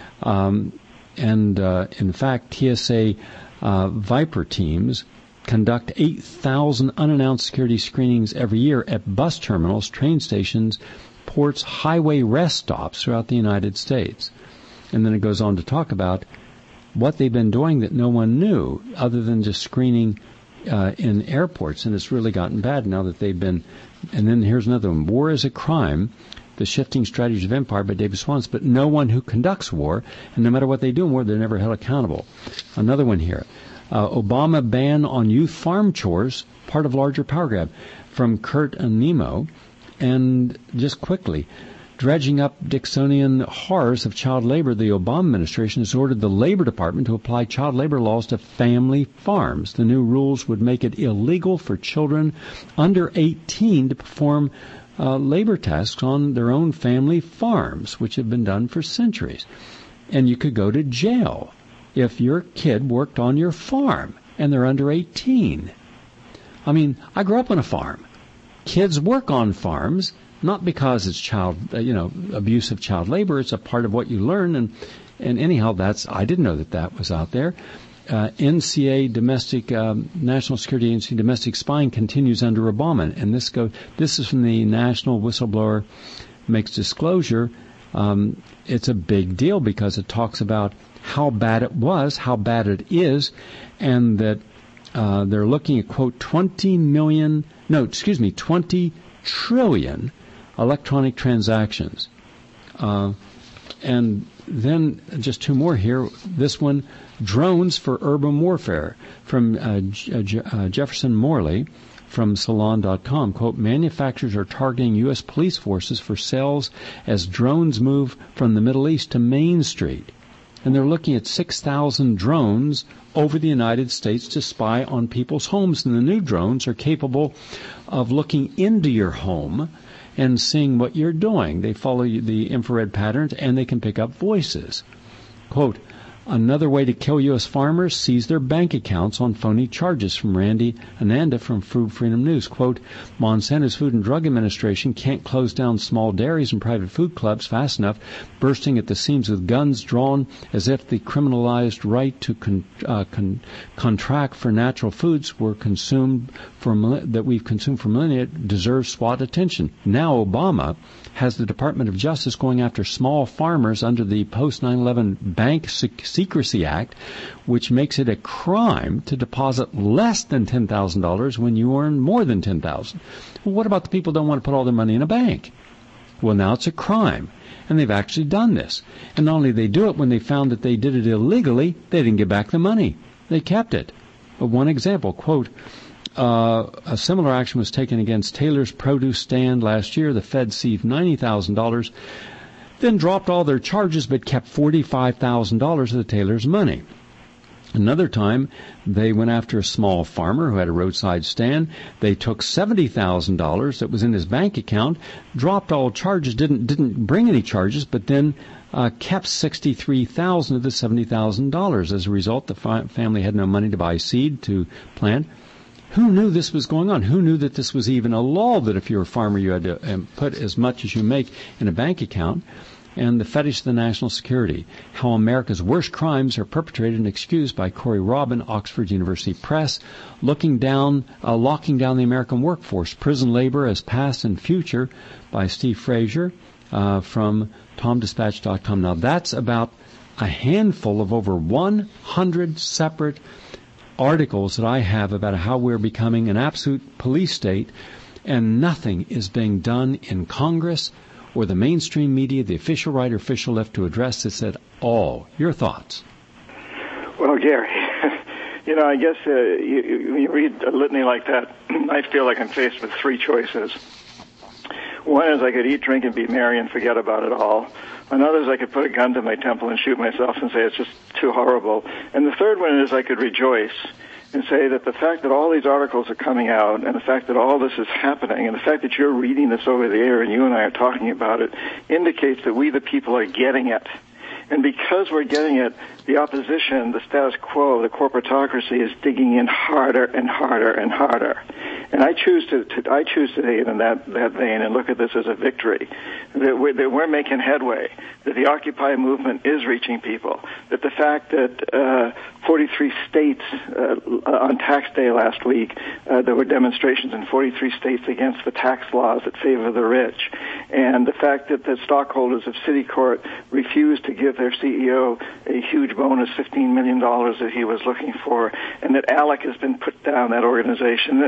Um, and, uh, in fact, T S A uh, Viper teams conduct eight thousand unannounced security screenings every year at bus terminals, train stations, ports, highway rest stops throughout the United States. And then it goes on to talk about what they've been doing that no one knew other than just screening uh, in airports. And it's really gotten bad now that they've been. And then here's another one. War is a crime. The Shifting Strategies of Empire by David Swanson. But no one who conducts war, and no matter what they do in war, they're never held accountable. Another one here. Uh, Obama ban on youth farm chores, part of larger power grab, from Kurt Nemo. And just quickly, dredging up Dixonian horrors of child labor, the Obama administration has ordered the Labor Department to apply child labor laws to family farms. The new rules would make it illegal for children under eighteen to perform uh, labor tasks on their own family farms, which have been done for centuries. And you could go to jail if your kid worked on your farm and they're under eighteen. I mean, I grew up on a farm. Kids work on farms, not because it's child, uh, you know, abuse of child labor. It's a part of what you learn. And, and anyhow, that's, I didn't know that that was out there. Uh, N C A, domestic, um, National Security Agency, domestic spying continues under Obama. And this go, this is from the National Whistleblower Makes Disclosure. Um, it's a big deal because it talks about how bad it was, how bad it is, and that uh, they're looking at, quote, twenty million, no, excuse me, twenty trillion electronic transactions. Uh, and then just two more here. This one, drones for urban warfare, from uh, J- uh, Jefferson Morley from Salon dot com. Quote, manufacturers are targeting U S police forces for sales as drones move from the Middle East to Main Street. And they're looking at six thousand drones over the United States to spy on people's homes. And the new drones are capable of looking into your home and seeing what you're doing. They follow the infrared patterns, and they can pick up voices. Quote, another way to kill U S farmers, seize their bank accounts on phony charges, from Randy Ananda from Food Freedom News. Quote, Monsanto's Food and Drug Administration can't close down small dairies and private food clubs fast enough, bursting at the seams with guns drawn as if the criminalized right to con- uh, con- contract for natural foods were consumed for that we've consumed for millennia deserves SWAT attention. Now Obama has the Department of Justice going after small farmers under the post nine eleven Bank Secrecy Act, which makes it a crime to deposit less than ten thousand dollars when you earn more than ten thousand dollars. Well, what about the people who don't want to put all their money in a bank? Well, now it's a crime. And they've actually done this. And not only did they do it, when they found that they did it illegally, they didn't get back the money. They kept it. But one example, quote, Uh, a similar action was taken against Taylor's produce stand last year. The Fed seized ninety thousand dollars, then dropped all their charges but kept forty-five thousand dollars of the Taylor's money. Another time, they went after a small farmer who had a roadside stand. They took seventy thousand dollars that was in his bank account, dropped all charges, didn't didn't bring any charges, but then uh, kept sixty-three thousand dollars of the seventy thousand dollars. As a result, the fi- family had no money to buy seed to plant. Who knew this was going on? Who knew that this was even a law, that if you're a farmer you had to um, put as much as you make in a bank account? And the fetish of the national security, how America's worst crimes are perpetrated and excused by Corey Robin, Oxford University Press, looking down, uh, locking down the American workforce, prison labor as past and future, by Steve Frazier uh, from Tom Dispatch dot com. Now that's about a handful of over one hundred separate articles that I have about how we're becoming an absolute police state, and nothing is being done in Congress or the mainstream media, the official right or official left, to address this at all. Your thoughts? Well, Gary, you know, I guess uh, you, you, when you read a litany like that, I feel like I'm faced with three choices. One is I could eat, drink, and be merry and forget about it all. Another is I could put a gun to my temple and shoot myself and say it's just too horrible. And the third one is I could rejoice and say that the fact that all these articles are coming out, and the fact that all this is happening, and the fact that you're reading this over the air and you and I are talking about it, indicates that we the people are getting it. And because we're getting it, the opposition, the status quo, the corporatocracy is digging in harder and harder and harder. And I choose to, to I choose today in that, that vein and look at this as a victory, that we're, that we're making headway, that the Occupy movement is reaching people, that the fact that uh, forty-three states uh, on tax day last week, uh, there were demonstrations in forty-three states against the tax laws that favor the rich, and the fact that the stockholders of Citicorp refused to give their C E O a huge bonus, fifteen million dollars that he was looking for, and that ALEC has been put down, that organization. And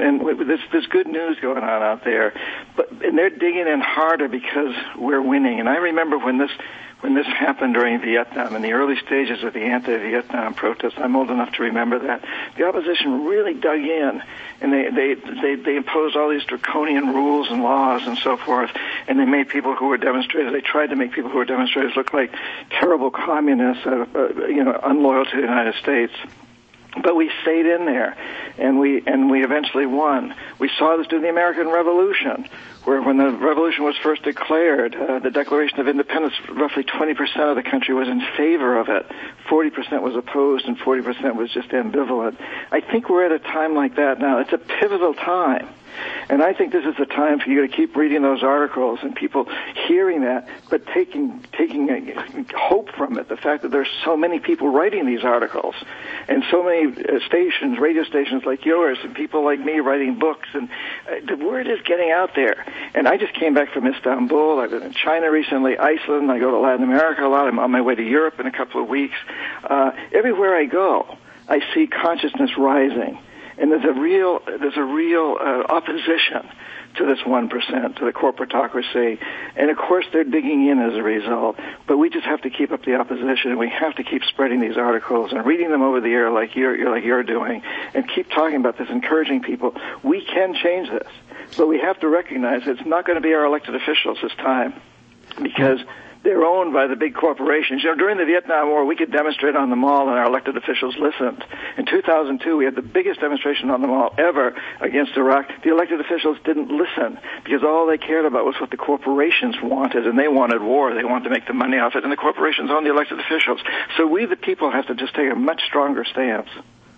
there's, there's good news going on out there, but and they're digging in harder because we're winning. And I remember when this when this happened during Vietnam, in the early stages of the anti-Vietnam protests. I'm old enough to remember that. The opposition really dug in, and they they they, they imposed all these draconian rules and laws and so forth, and they made people who were demonstrators. They tried to make people who were demonstrators look like terrible communists, uh, uh, you know, unloyal to the United States. But we stayed in there, and we and we eventually won. We saw this during the American Revolution, where when the revolution was first declared, uh, the Declaration of Independence, roughly twenty percent of the country was in favor of it, forty percent was opposed, and forty percent was just ambivalent. I think we're at a time like that now. It's a pivotal time. And I think this is the time for you to keep reading those articles and people hearing that, but taking taking a, hope from it. The fact that there's so many people writing these articles, and so many uh, stations, radio stations like yours, and people like me writing books, and uh, the word is getting out there. And I just came back from Istanbul. I've been in China recently, Iceland. I go to Latin America a lot. I'm on my way to Europe in a couple of weeks. Uh, everywhere I go, I see consciousness rising. And there's a real, there's a real uh, opposition to this one percent, to the corporatocracy. And of course they're digging in as a result. But we just have to keep up the opposition, and we have to keep spreading these articles and reading them over the air like you're, like you're doing, and keep talking about this, encouraging people. We can change this. But we have to recognize it's not going to be our elected officials this time, because they're owned by the big corporations. You know, during the Vietnam War, we could demonstrate on the mall, and our elected officials listened. In two thousand two, we had the biggest demonstration on the mall ever against Iraq. The elected officials didn't listen because all they cared about was what the corporations wanted, and they wanted war. They wanted to make the money off it, and the corporations owned the elected officials. So we, the people, have to just take a much stronger stance.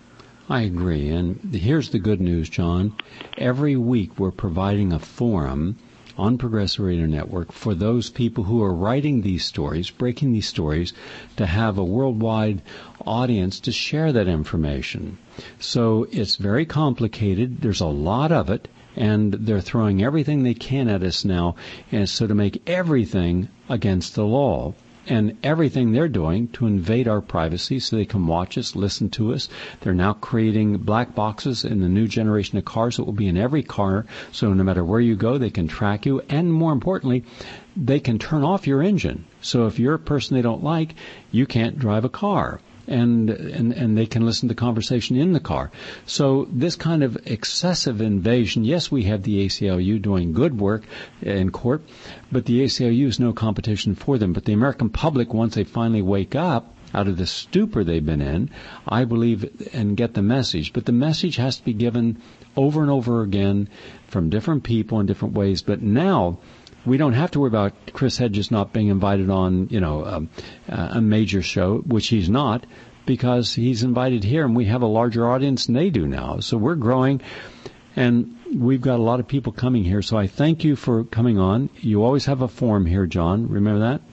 I agree. And here's the good news, John. Every week we're providing a forum on Progressive Radio Network for those people who are writing these stories, breaking these stories, to have a worldwide audience to share that information. So it's very complicated. There's a lot of it, and they're throwing everything they can at us now, and so to make everything against the law. And everything they're doing to invade our privacy so they can watch us, listen to us. They're now creating black boxes in the new generation of cars that will be in every car, so no matter where you go, they can track you. And more importantly, they can turn off your engine. So if you're a person they don't like, you can't drive a car. And, and and they can listen to conversation in the car. So this kind of excessive invasion, yes, we have the A C L U doing good work in court, but the A C L U is no competition for them. But the American public, once they finally wake up out of the stupor they've been in, I believe, and get the message. But the message has to be given over and over again from different people in different ways. But now we don't have to worry about Chris Hedges not being invited on, you know, um, uh, a major show, which he's not, because he's invited here, and we have a larger audience than they do now. So we're growing, and we've got a lot of people coming here. So I thank you for coming on. You always have a forum here, John. Remember that?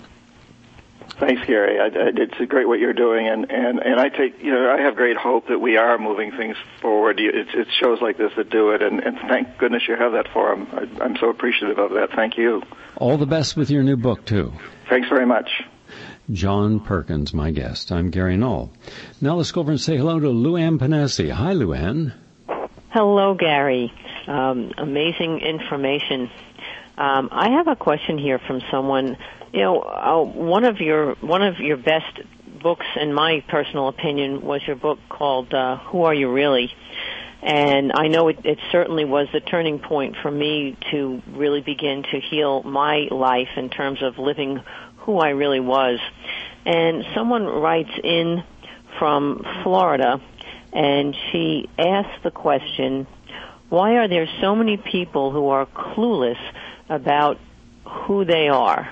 Thanks, Gary. I, I, it's great what you're doing, and, and, and I take, you know, I have great hope that we are moving things forward. It's, it's shows like this that do it, and, and thank goodness you have that forum. I, I'm so appreciative of that. Thank you. All the best with your new book, too. Thanks very much. John Perkins, my guest. I'm Gary Null. Now let's go over and say hello to Luann Panesi. Hi, Luann. Hello, Gary. Um, amazing information. Um, I have a question here from someone. You know, uh, one of your one of your best books, in my personal opinion, was your book called uh, "Who Are You Really?" And I know it, it certainly was the turning point for me to really begin to heal my life in terms of living who I really was. And someone writes in from Florida, and she asks the question, why are there so many people who are clueless about who they are?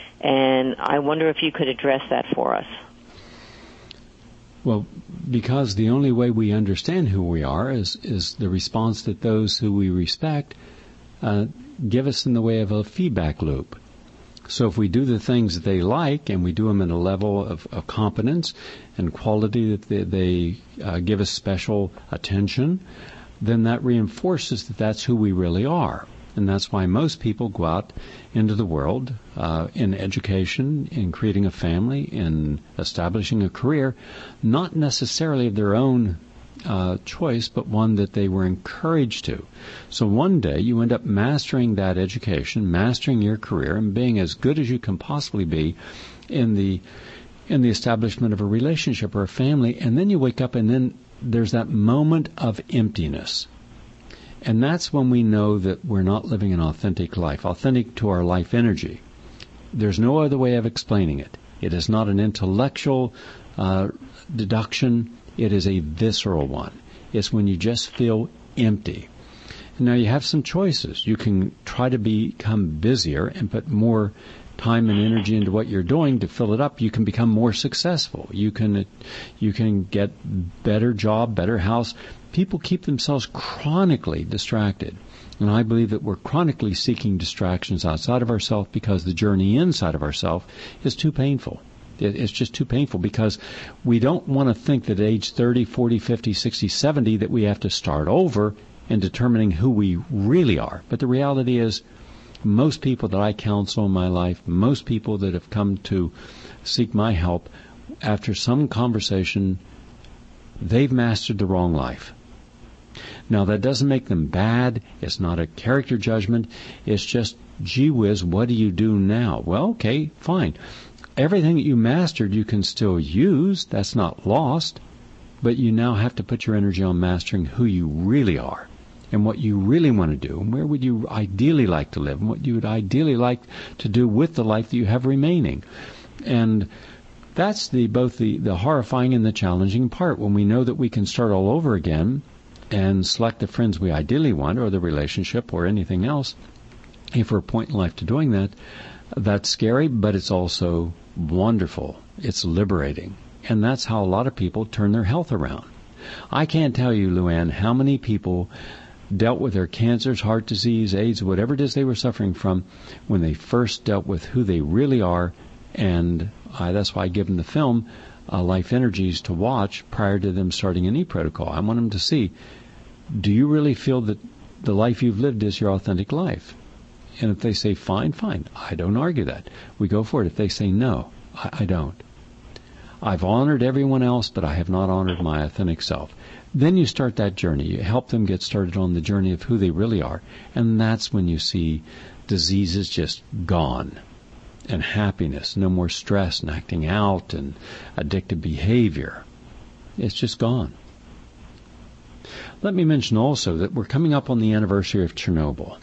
And I wonder if you could address that for us. Well, because the only way we understand who we are is, is the response that those who we respect uh, give us in the way of a feedback loop. So if we do the things that they like, and we do them at a level of, of competence and quality that they, they uh, give us special attention, then that reinforces that that's who we really are. And that's why most people go out into the world uh, in education, in creating a family, in establishing a career, not necessarily of their own uh, choice, but one that they were encouraged to. So one day you end up mastering that education, mastering your career, and being as good as you can possibly be in the in the establishment of a relationship or a family, and then you wake up and then there's that moment of emptiness. And that's when we know that we're not living an authentic life, authentic to our life energy. There's no other way of explaining it. It is not an intellectual uh, deduction. It is a visceral one. It's when you just feel empty. Now you have some choices. You can try to become busier and put more time and energy into what you're doing to fill it up. You can become more successful. You can, you can get better job, better house. People keep themselves chronically distracted. And I believe that we're chronically seeking distractions outside of ourselves because the journey inside of ourselves is too painful. It's just too painful because we don't want to think that at age thirty, forty, fifty, sixty, seventy that we have to start over in determining who we really are. But the reality is most people that I counsel in my life, most people that have come to seek my help, after some conversation, they've mastered the wrong life. Now, that doesn't make them bad. It's not a character judgment. It's just, gee whiz, what do you do now? Well, okay, fine. Everything that you mastered you can still use. That's not lost. But you now have to put your energy on mastering who you really are and what you really want to do and where would you ideally like to live and what you would ideally like to do with the life that you have remaining. And that's the both the, the horrifying and the challenging part. When we know that we can start all over again and select the friends we ideally want or the relationship or anything else, if we're a point in life to doing that, that's scary, but it's also wonderful. It's liberating. And that's how a lot of people turn their health around. I can't tell you, Luann, how many people dealt with their cancers, heart disease, AIDS, whatever it is they were suffering from when they first dealt with who they really are. And I, that's why I give them the film, uh, Life Energies, to watch prior to them starting any protocol. I want them to see, do you really feel that the life you've lived is your authentic life? And if they say, fine, fine, I don't argue that. We go for it. If they say, no, I, I don't. I've honored everyone else, but I have not honored my authentic self. Then you start that journey. You help them get started on the journey of who they really are. And that's when you see diseases just gone. And happiness, no more stress and acting out and addictive behavior. It's just gone. Let me mention also that we're coming up on the anniversary of Chernobyl.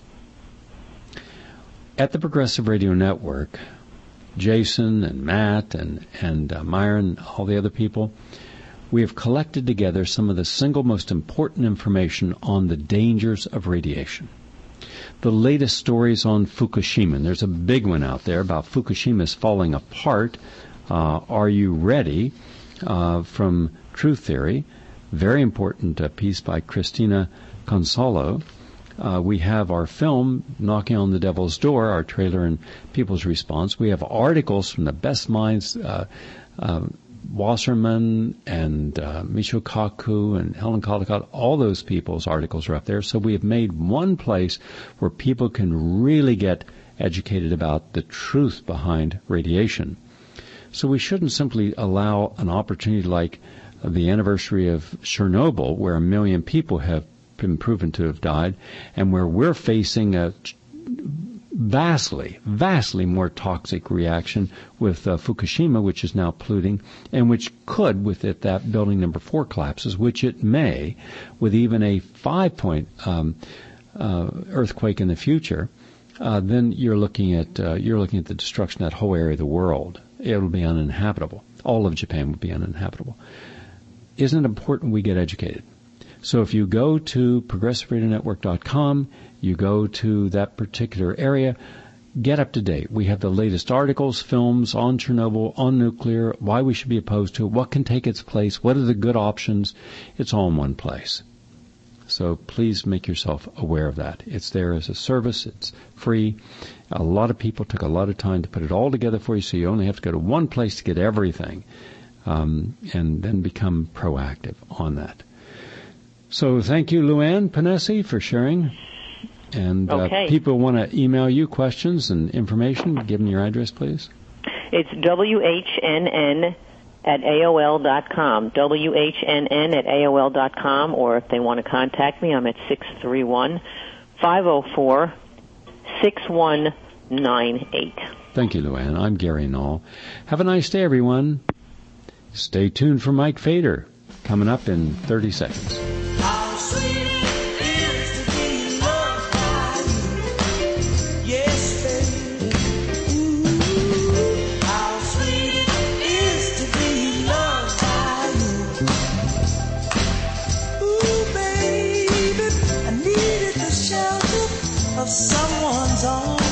At the Progressive Radio Network, Jason and Matt and, and uh, Myron, all the other people, we have collected together some of the single most important information on the dangers of radiation. The latest stories on Fukushima, and there's a big one out there about Fukushima's falling apart. Uh, are you ready? Uh, from Truth Theory, very important uh, piece by Christina Consolo. Uh, we have our film, Knocking on the Devil's Door, our trailer and people's response. We have articles from the best minds, uh, uh, Wasserman and uh, Michio Kaku and Helen Caldicott. All those people's articles are up there. So we have made one place where people can really get educated about the truth behind radiation. So we shouldn't simply allow an opportunity like the anniversary of Chernobyl, where a million people have been proven to have died, and where we're facing a vastly, vastly more toxic reaction with uh, Fukushima, which is now polluting, and which could, with it, that building number four collapses, which it may, with even a five-point um, uh, earthquake in the future, uh, then you're looking at uh, you're looking at the destruction of that whole area of the world. It'll be uninhabitable. All of Japan will be uninhabitable. Isn't it important we get educated? So if you go to progressive radio network dot com, you go to that particular area, get up to date. We have the latest articles, films on Chernobyl, on nuclear, why we should be opposed to it, what can take its place, what are the good options. It's all in one place. So please make yourself aware of that. It's there as a service. It's free. A lot of people took a lot of time to put it all together for you, so you only have to go to one place to get everything, um, and then become proactive on that. So thank you, Luann Panesi, for sharing. And okay. uh, people want to email you questions and information. Give them your address, please. It's W H N N at A O L dot com, W H N N at A O L dot com, or if they want to contact me, I'm at six three one, five oh four, six one nine eight. Thank you, Luann. I'm Gary Null. Have a nice day, everyone. Stay tuned for Mike Fader, coming up in thirty seconds. How sweet it is to be loved by you. Yes, baby. Ooh, how sweet it is to be loved by you. Ooh, baby, I needed the shelter of someone's arms.